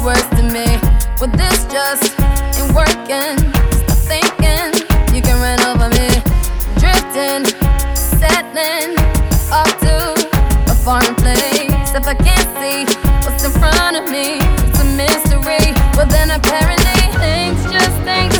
words to me. But this just ain't working. Stop thinking you can run over me. Drifting, settling off to a foreign place. If I can't see what's in front of me, it's a mystery. Well then apparently things just ain't